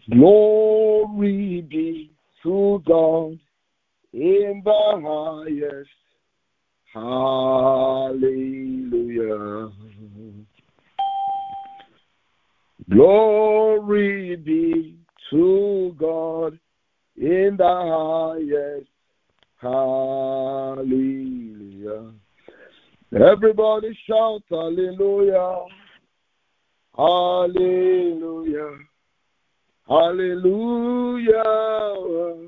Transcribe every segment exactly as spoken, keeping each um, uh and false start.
Glory be to God in the highest. Hallelujah. Glory be to God in the highest. Hallelujah. Everybody shout hallelujah. Hallelujah. Hallelujah.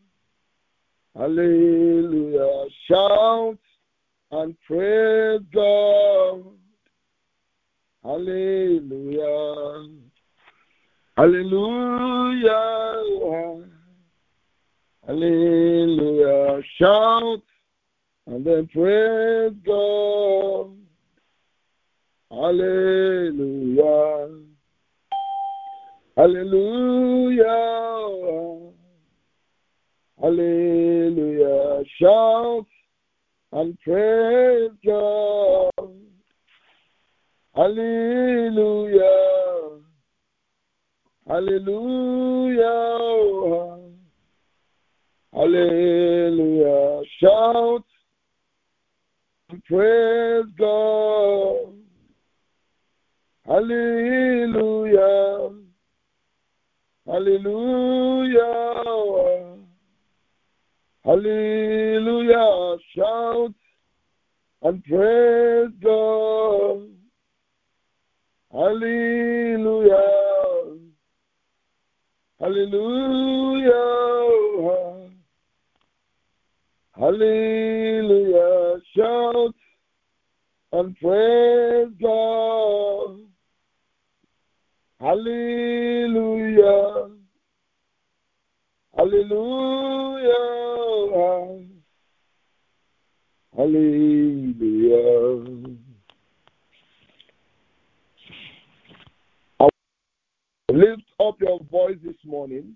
Hallelujah. Shout and praise God. Hallelujah. Hallelujah. Hallelujah. Shout and then praise God. Hallelujah. Hallelujah. Hallelujah. Shout and praise God. Hallelujah. Hallelujah. Hallelujah. Shout and praise God. Hallelujah. Hallelujah. Hallelujah. Shout and praise God. Hallelujah. Hallelujah. Hallelujah. Shout and praise God. Hallelujah. Hallelujah. Hallelujah. Lift up your voice this morning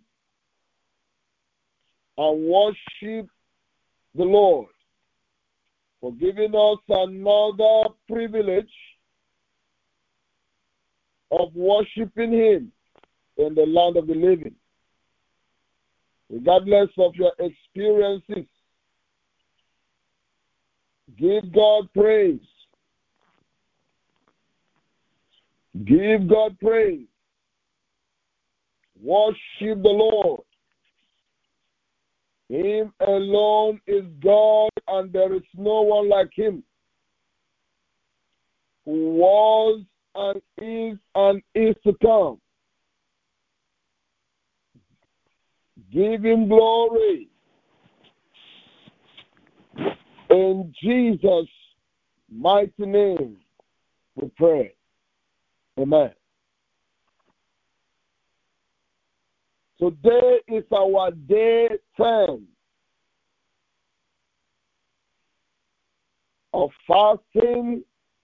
and worship the Lord for giving us another privilege of worshiping Him in the land of the living. Regardless of your experiences, give God praise. Give God praise. Worship the Lord. Him alone is God, and there is no one like Him, who was and is and is to come. Give Him glory. In Jesus' mighty name we pray. Amen. Today is our day ten of fasting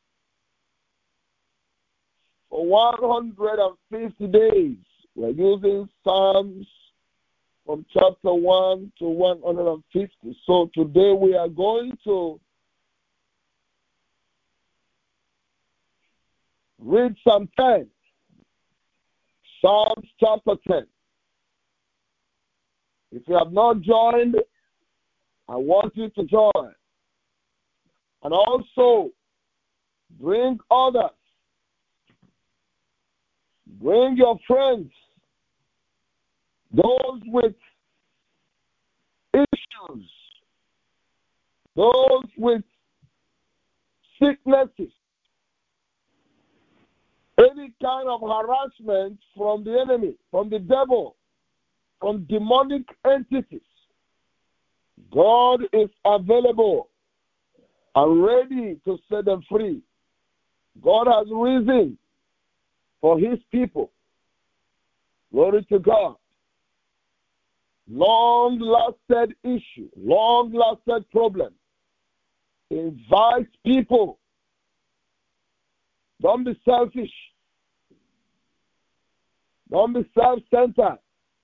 for one hundred fifty days. We're using Psalms from chapter one to one hundred fifty. So today we are going to read Psalm ten. Psalms chapter ten. If you have not joined, I want you to join. And also, bring others. Bring your friends. Those with issues. Those with sicknesses. Any kind of harassment from the enemy, from the devil, from demonic entities. God is available and ready to set them free. God has risen for His people. Glory to God. Long-lasted issue, long-lasted problem. Invite people. Don't be selfish. Don't be self-centered.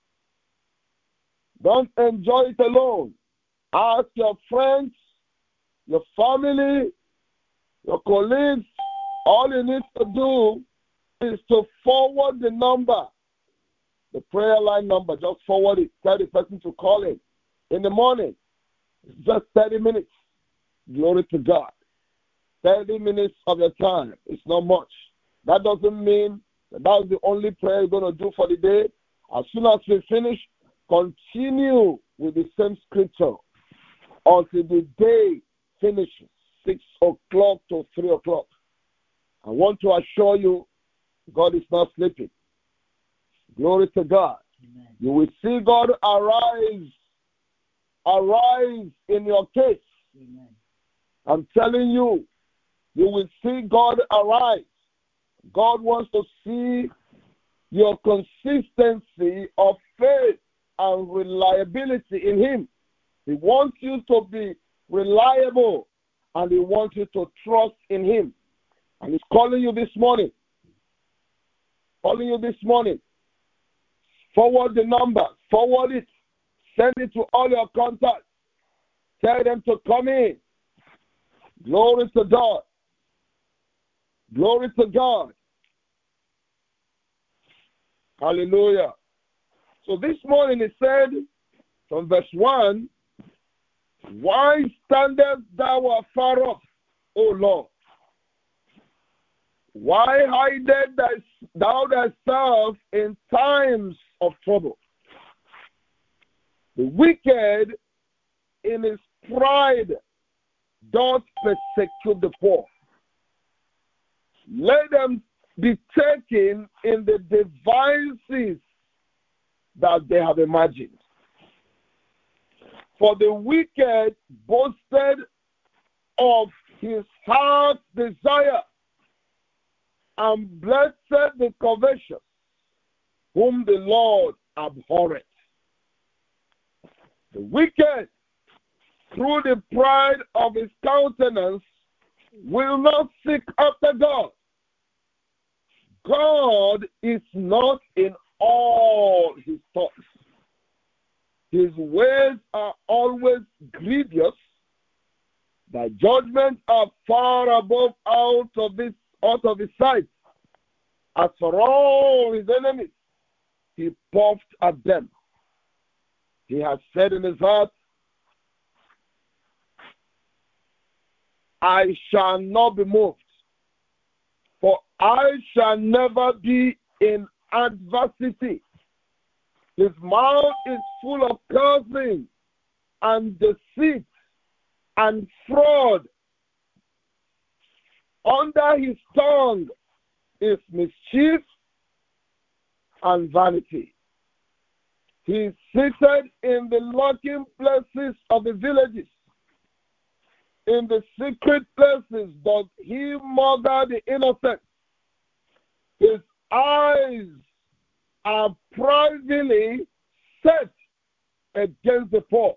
Don't enjoy it alone. Ask your friends, your family, your colleagues. All you need to do is to forward the number the prayer line number. Just forward it. Tell the person to call in. In the morning, it's just thirty minutes. Glory to God. thirty minutes of your time. It's not much. That doesn't mean that that's the only prayer you're going to do for the day. As soon as we finish, continue with the same scripture until the day finishes, six o'clock to three o'clock. I want to assure you, God is not sleeping. Glory to God. Amen. You will see God arise, arise in your case. Amen. I'm telling you, you will see God arise. God wants to see your consistency of faith and reliability in Him. He wants you to be reliable, and He wants you to trust in Him. And He's calling you this morning. Calling you this morning. Forward the number. Forward it. Send it to all your contacts. Tell them to come in. Glory to God. Glory to God. Hallelujah. So this morning it said, from verse one, why standest thou afar off, O Lord? Why hidest thou thyself in times of trouble? The wicked in his pride doth persecute the poor. Let them be taken in the devices that they have imagined. For the wicked boasted of his heart's desire, and blessed the covetous, whom the Lord abhorreth. The wicked, through the pride of his countenance, will not seek after God. God is not in all his thoughts. His ways are always grievous. Thy judgments are far above out of this out of his sight. As for all his enemies, he puffed at them. He has said in his heart, I shall not be moved, for I shall never be in adversity. His mouth is full of cursing and deceit and fraud. Under his tongue is mischief and vanity. He is seated in the lurking places of the villages. In the secret places does he murder the innocent. His eyes are privately set against the poor.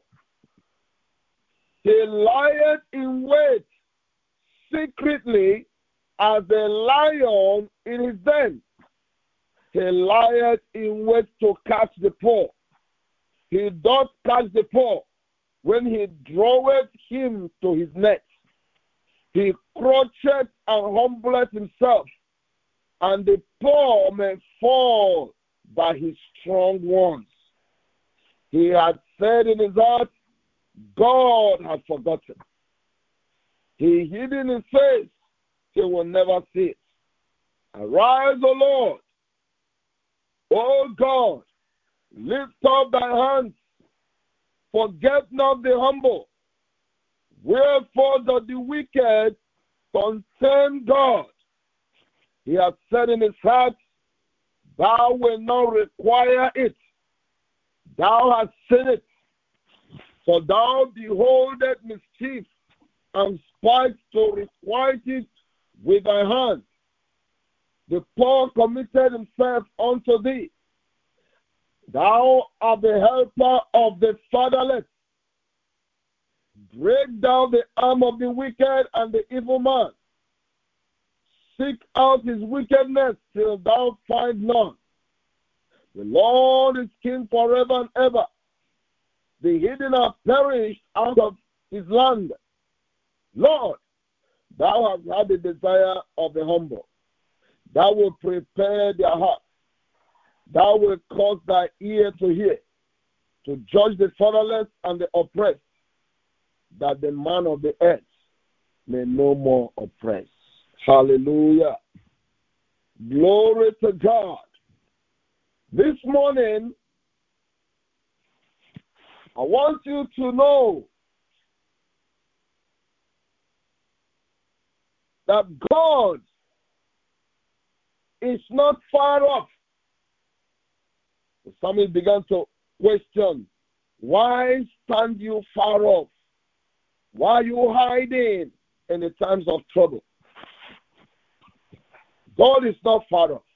He lieth in wait secretly as a lion in his den. He lieth in wait to catch the poor. He doth catch the poor when he draweth him to his net. He croucheth and humbleth himself, and the poor may fall by his strong ones. He had said in his heart, God has forgotten. He hid in his face, he will never see it. Arise, O Lord. O God, lift up thy hands. Forget not the humble. Wherefore does the wicked contemn God? He has said in his heart, thou wilt not require it. Thou hast seen it. For thou beholdest mischief, and spite to requite it with thy hand. The poor committed himself unto thee. Thou art the helper of the fatherless. Break down the arm of the wicked and the evil man. Seek out his wickedness till thou find none. The Lord is king forever and ever. The hidden are perished out of his land. Lord, thou hast had the desire of the humble. Thou wilt prepare their heart. Thou wilt cause thy ear to hear, to judge the fatherless and the oppressed, that the man of the earth may no more oppress. Hallelujah. Glory to God. This morning, I want you to know that God is not far off. The psalmist began to question, why stand you far off? Why are you hiding in the times of trouble? God is not far off.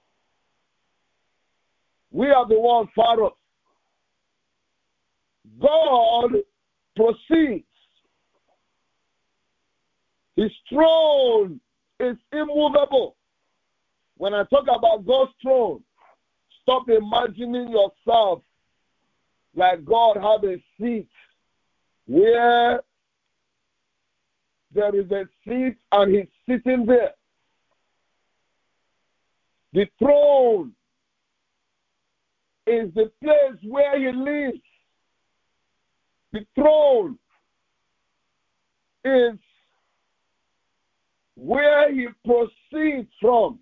We are the ones far off. God proceeds. His throne is immovable. When I talk about God's throne, stop imagining yourself like God has a seat where there is a seat and he's sitting there. The throne is the place where he lives. The throne is where he proceeds from.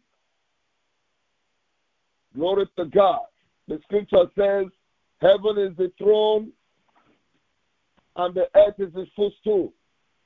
Glory to God. The scripture says, heaven is the throne and the earth is his footstool.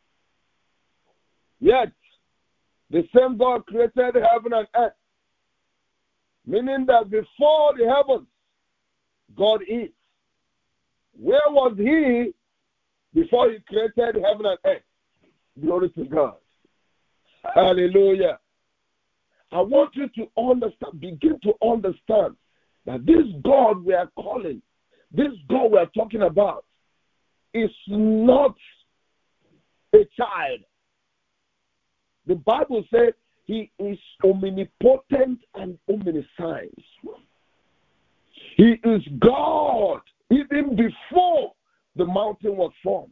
Yet, the same God created heaven and earth, meaning that before the heavens, God is. Where was he before he created heaven and earth? Glory to God. Hallelujah. I want you to understand, begin to understand that this God we are calling, this God we are talking about, is not a child. The Bible says he is omnipotent and omniscient. He is God even before the mountain was formed.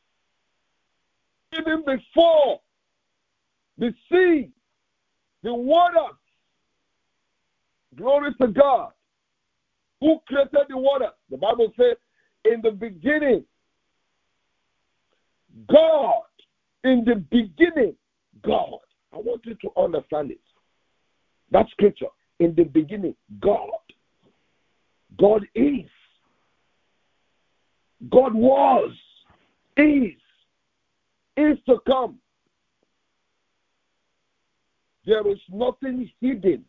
Even before the sea, the water. Glory to God. Who created the water? The Bible says, in the beginning, God. In the beginning, God. I want you to understand it. That scripture. In the beginning, God. God is. God was. Is. Is to come. There is nothing hidden.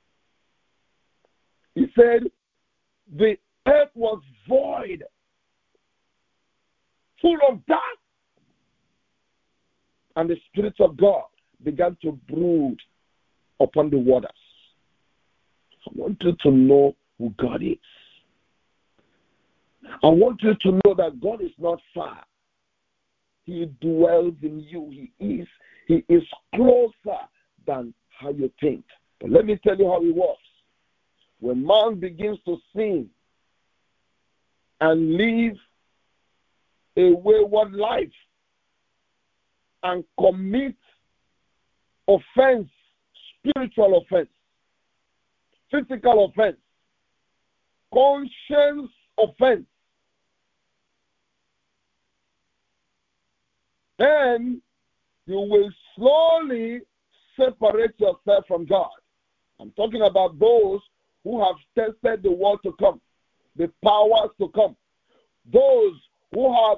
He said, the earth was void, full of dark, and the Spirit of God began to brood upon the waters. I want you to know who God is. I want you to know that God is not far. He dwells in you. He is, he is closer than how you think. But let me tell you how it works. When man begins to sin and live a wayward life and commit offense, spiritual offense, physical offense, conscience offense, then you will slowly separate yourself from God. I'm talking about those who have tested the world to come, the powers to come, those who have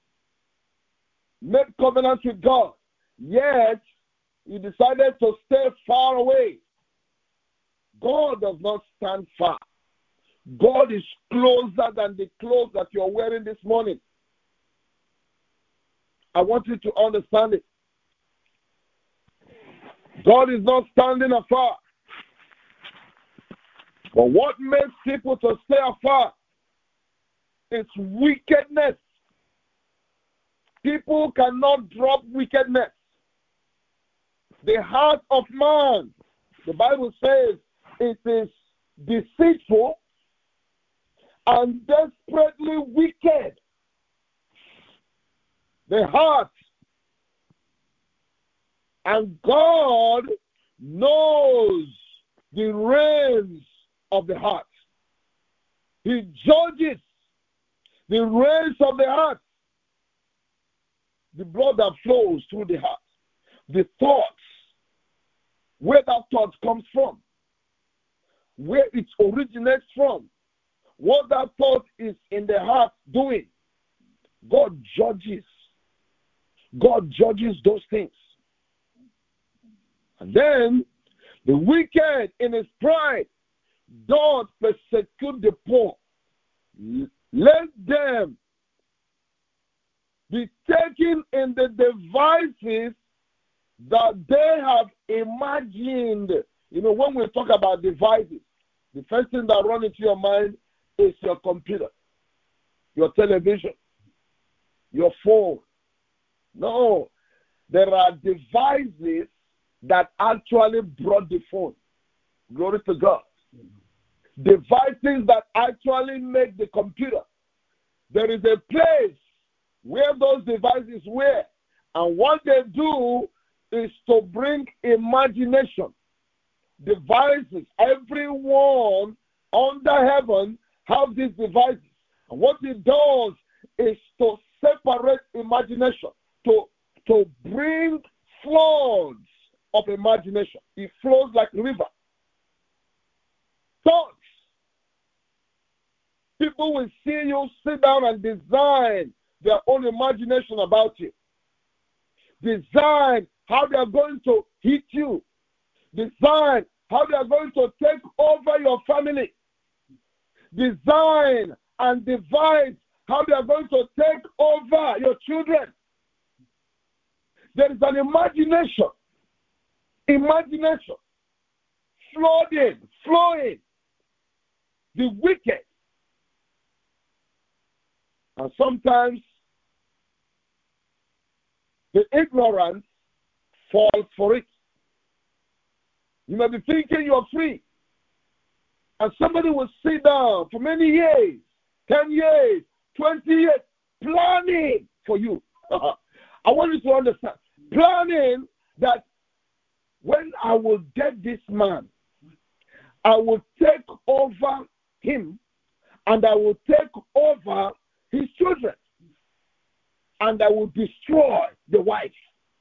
made covenants with God, yet you decided to stay far away. God does not stand far. God is closer than the clothes that you're wearing this morning. I want you to understand it. God is not standing afar. But what makes people to stay afar is wickedness. People cannot drop wickedness. The heart of man, the Bible says, it is deceitful and desperately wicked. The heart. And God knows the reins of the heart. He judges the race of the heart, the blood that flows through the heart, the thoughts, where that thought comes from, where it originates from, what that thought is in the heart doing. God judges. God judges those things. And then the wicked in his pride doth persecute the poor. Let them be taken in the devices that they have imagined. You know, when we talk about devices, the first thing that runs into your mind is your computer, your television, your phone. No, there are devices that actually brought the phone. Glory to God. Devices that actually make the computer. There is a place where those devices were, and what they do is to bring imagination. Devices, everyone under heaven have these devices. And what it does is to separate imagination, to, to bring floods of imagination. It flows like a river. Thoughts. People will see you sit down and design their own imagination about you. Design how they are going to hit you. Design how they are going to take over your family. Design and devise how they are going to take over your children. There is an imagination. Imagination. Flooding, flowing. The wicked. And sometimes the ignorant falls for it. You may be thinking you're free. And somebody will sit down for many years, ten years, twenty years, planning for you. I want you to understand. Planning that when I will get this man, I will take over him and I will take over his children and I will destroy the wife.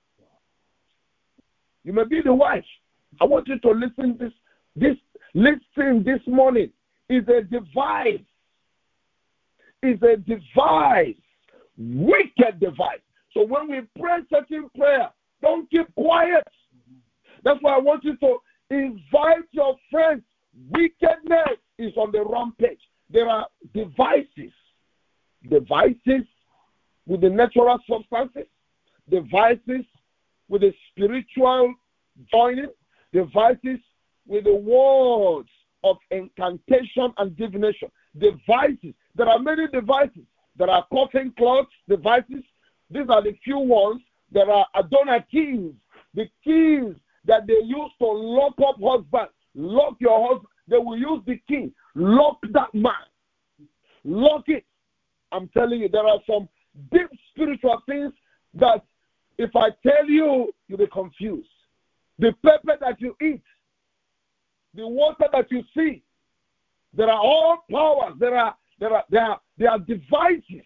You may be the wife. I want you to listen this this listen this morning. Is a device. Is a device. Wicked device. So when we pray certain prayer, don't keep quiet. That's why I want you to invite your friends. Wickedness is on the rampage. There are devices. Devices with the natural substances. Devices with the spiritual joining. Devices with the words of incantation and divination. Devices. There are many devices. There are coffin cloths devices. These are the few ones. There are Adonai keys. The keys that they use to lock up husbands. Lock your husband. They will use the key. Lock that man. Lock it. I'm telling you, there are some deep spiritual things that if I tell you, you'll be confused. The pepper that you eat, the water that you see, there are all powers. There are there are there are there are devices.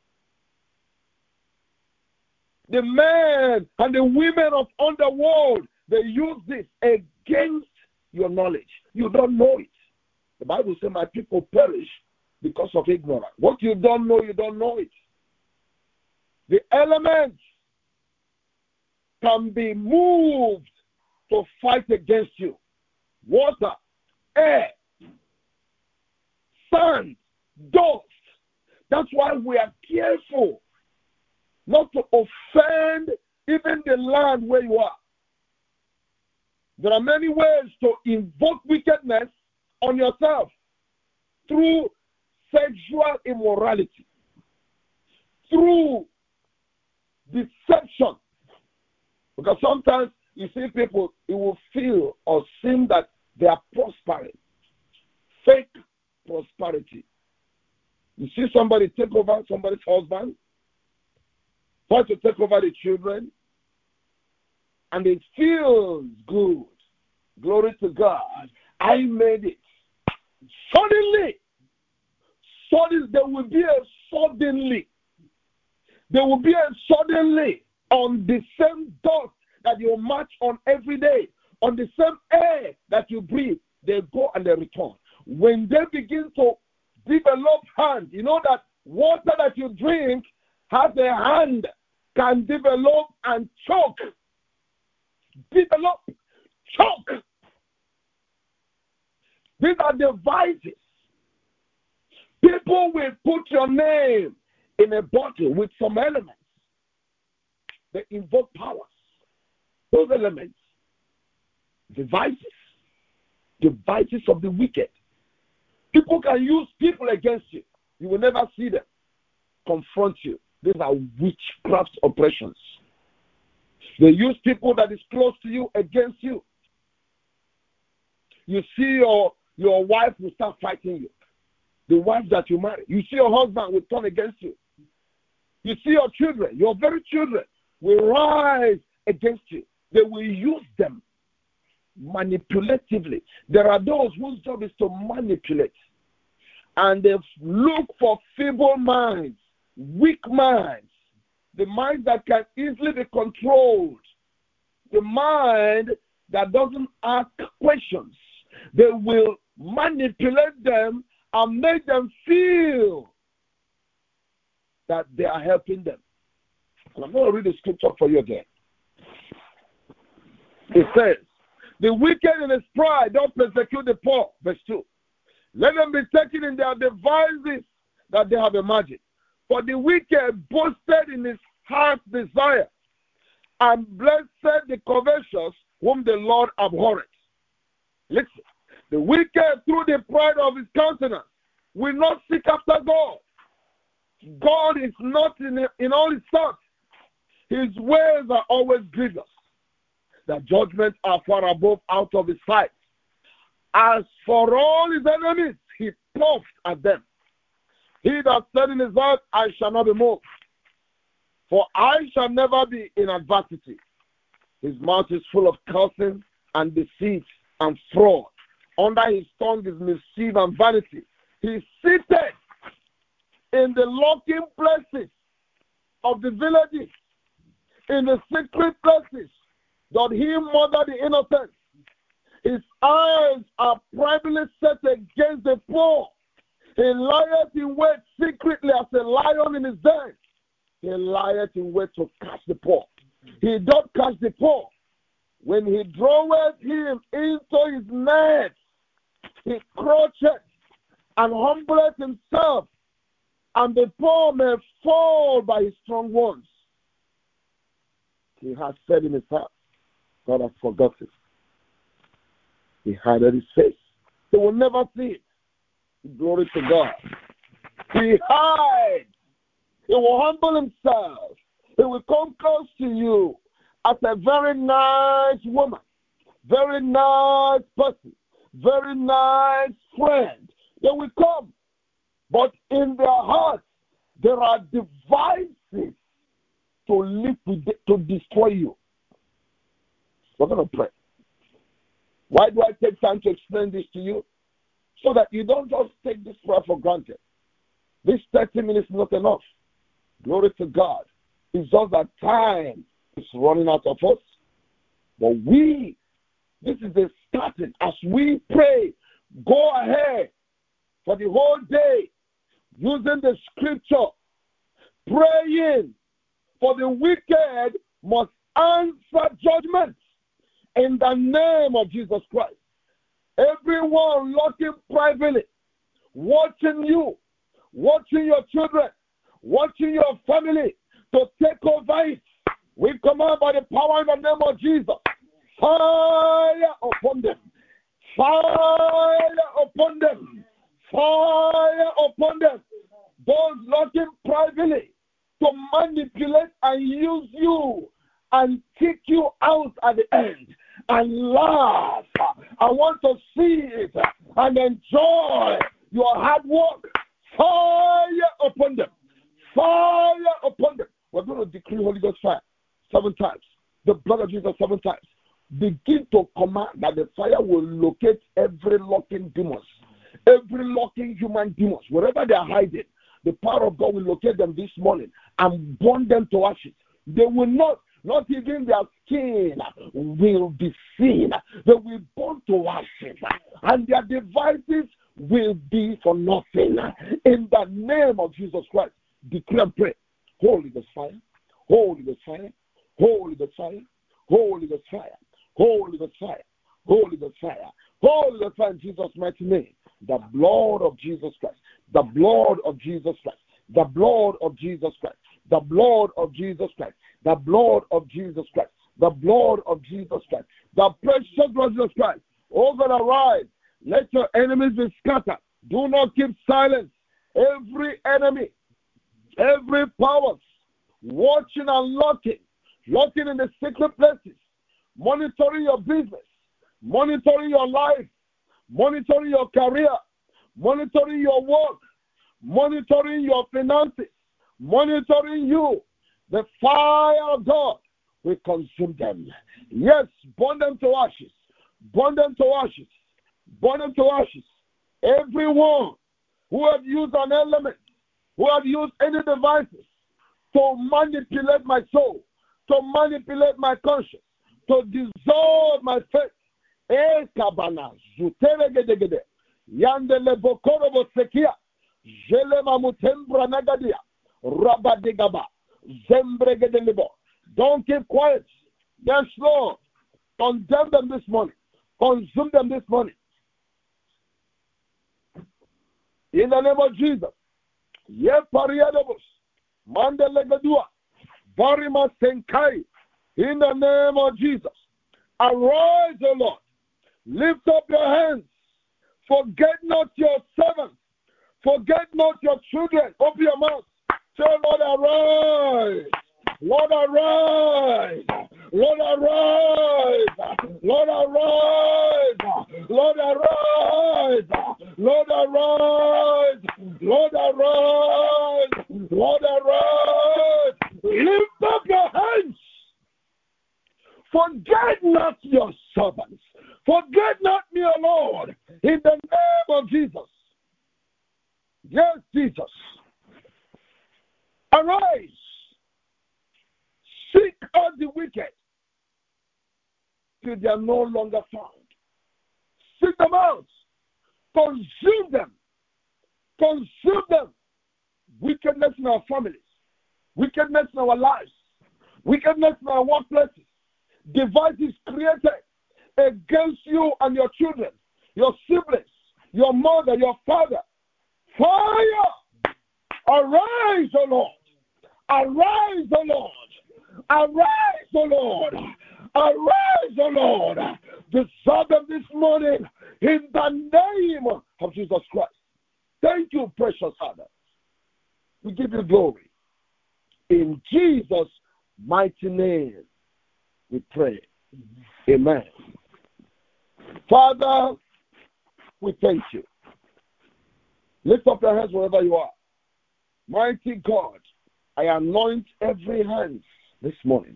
The men and the women of underworld, they use this against your knowledge. You don't know it. The Bible says, my people perish because of ignorance. What you don't know, you don't know it. The elements can be moved to fight against you. Water, air, sand, dust. That's why we are careful not to offend even the land where you are. There are many ways to invoke wickedness on yourself through sexual immorality, through deception. Because sometimes you see people, it will feel or seem that they are prospering. Fake prosperity. You see somebody take over somebody's husband, try to take over the children, and it feels good. Glory to God. I made it. Suddenly, sudden, there will be a suddenly. There will be a suddenly on the same dust that you march on every day, on the same air that you breathe. They go and they return. When they begin to develop hand, you know that water that you drink has a hand, can develop and choke. Develop, choke. These are devices. People will put your name in a bottle with some elements. They invoke powers. Those elements, devices, devices of the wicked. People can use people against you. You will never see them confront you. These are witchcraft operations. They use people that is close to you against you. You see your, your wife will start fighting you. The wife that you marry. You see your husband will turn against you. You see your children, your very children will rise against you. They will use them manipulatively. There are those whose job is to manipulate. And they look for feeble minds, weak minds, the mind that can easily be controlled, the mind that doesn't ask questions. They will manipulate them and make them feel that they are helping them. And I'm going to read the scripture for you again. It says, the wicked in his pride don't persecute the poor. Verse two. Let them be taken in their devices that they have imagined. For the wicked boasted in his heart's desire, and blessed the covetous whom the Lord abhorreth. Listen, the wicked through the pride of his countenance will not seek after God. God is not in, in all his thoughts. His ways are always grievous. The judgments are far above out of his sight. As for all his enemies, he puffed at them. He that said in his heart, I shall not be moved, for I shall never be in adversity. His mouth is full of cursing and deceit and fraud. Under his tongue is mischief and vanity. He is seated in the lurking places of the villages, in the secret places, doth he murder the innocent. His eyes are privately set against the poor. He lieth in wait secretly as a lion in his den. He lieth in wait to catch the poor. He doth catch the poor. When he draweth him into his net, he croucheth and humbleth himself, and the poor may fall by his strong ones. He has said in his heart, God has forgotten. He hideth his face. They will never see it. Glory to God. He hides. He will humble himself. He will come close to you as a very nice woman, very nice person, very nice friend. They will come. But in their hearts, there are devices to liquidate, to destroy you. We're going to pray. Why do I take time to explain this to you? So that you don't just take this prayer for granted. This thirty minutes is not enough. Glory to God. It's just that time is running out of us. But we, this is the starting. As we pray, go ahead for the whole day using the scripture, praying, for the wicked must answer judgment in the name of Jesus Christ. Everyone looking privately, watching you, watching your children, watching your family to take over it. We command by the power in the name of Jesus. Fire upon them. Fire upon them. Fire upon them. Those looking privately to manipulate and use you and kick you out at the end and laugh. I want to see it and enjoy your hard work. Fire upon them. Fire upon them. We're going to decree Holy Ghost fire seven times. The blood of Jesus seven times. Begin to command that the fire will locate every lurking demons, Every lurking human demons, wherever they are hiding, the power of God will locate them this morning and burn them to ashes. They will not, not even their skin will be seen. They will burn to ashes, and their devices will be for nothing. In the name of Jesus Christ, declare, pray. Holy Ghost fire, Holy Ghost fire, Holy Ghost fire, Holy Ghost fire, Holy Ghost fire, Holy Ghost fire, Holy Ghost fire in Jesus' mighty name. The blood of Jesus Christ, the blood of Jesus Christ, the blood of Jesus Christ, the blood of Jesus Christ, the blood of Jesus Christ, the blood of Jesus Christ, the precious blood of Jesus Christ. Oh God, arise. Let your enemies be scattered. Do not keep silence. Every enemy, every power, watching and looking, looking in the secret places, monitoring your business, monitoring your life, monitoring your career, monitoring your work, monitoring your finances, monitoring you. The fire of God will consume them. Yes, burn them to ashes. Burn them to ashes. Burn them to ashes. Everyone who have used an element, who have used any devices to manipulate my soul, to manipulate my conscience, to dissolve my faith. Eh, kabana, zuteregedegede, yandele bokorobo sekia, jele mamutembra nagadia, rabadegaba, zembregedelebo. Don't keep quiet. Yes, Lord. Condemn them this morning. Consume them this morning. In the name of Jesus. Ye pariadobos, mandelegadua, barima senkai. In the name of Jesus. Arise, O Lord. Lift up your hands. Forget not your servants. Forget not your children. Open your mouth. Say, Lord, arise. Lord, arise. Lord, arise. Lord, arise. Lord, arise. Lord, arise. Lord, arise. Lord, arise. Lift up your hands. Forget not your servants. Forget not me, O Lord, in the name of Jesus. Yes, Jesus. Arise. Seek out the wicked till they are no longer found. Seek them out. Consume them. Consume them. Wickedness in our families. Wickedness in our lives. Wickedness in our workplaces. Devices created against you and your children, your siblings, your mother, your father. Fire! Arise, O Lord. Arise, O Lord. Arise, O Lord. Arise, O Lord. Dissolve them this morning in the name of Jesus Christ. Thank you, precious Father. We give you glory. In Jesus' mighty name, we pray. Amen. Father, we thank you. Lift up your hands wherever you are. Mighty God, I anoint every hand this morning.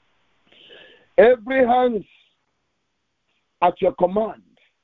Every hand at your command.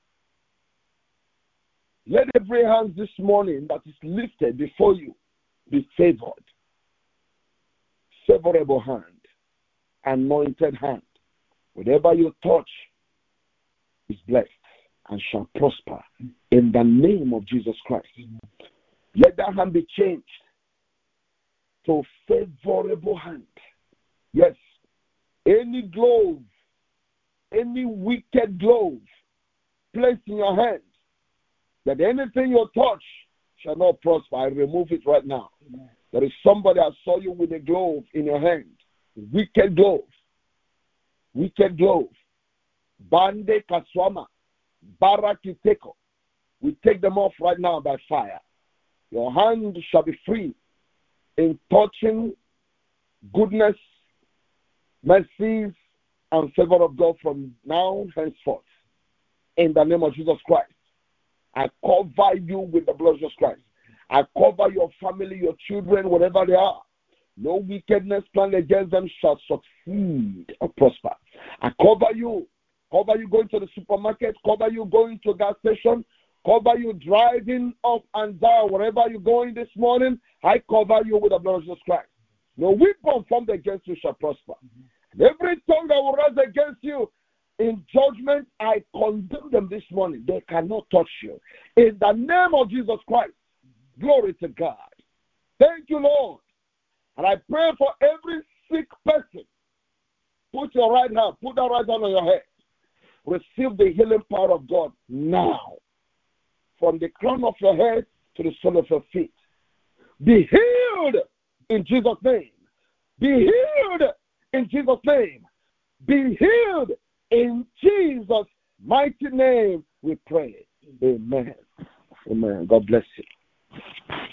Let every hand this morning that is lifted before you be favored. Favorable hand. Anointed hand. Whatever you touch is blessed and shall prosper in the name of Jesus Christ. Let that hand be changed to favorable hand. Yes, any glove, any wicked glove placed in your hand, that anything you touch shall not prosper. I remove it right now. Amen. There is somebody I saw you with a glove in your hand. Wicked glove. Wicked glove. Bande kaswama. Barakiteko. We take them off right now by fire. Your hand shall be free in touching goodness, mercies, and favor of God from now henceforth. In the name of Jesus Christ. I cover you with the blood of Jesus Christ. I cover your family, your children, whatever they are. No wickedness planned against them shall succeed or prosper. I cover you. Cover you going to the supermarket. Cover you going to a gas station. Cover you driving up and down, wherever you're going this morning. I cover you with the blood of Jesus Christ. No weapon formed against you shall prosper. And every tongue that will rise against you in judgment, I condemn them this morning. They cannot touch you. In the name of Jesus Christ, glory to God. Thank you, Lord. And I pray for every sick person. Put your right hand, put that right hand on your head. Receive the healing power of God now. From the crown of your head to the sole of your feet. Be healed in Jesus' name. Be healed in Jesus' name. Be healed in Jesus' mighty name, we pray. Amen. Amen. God bless you.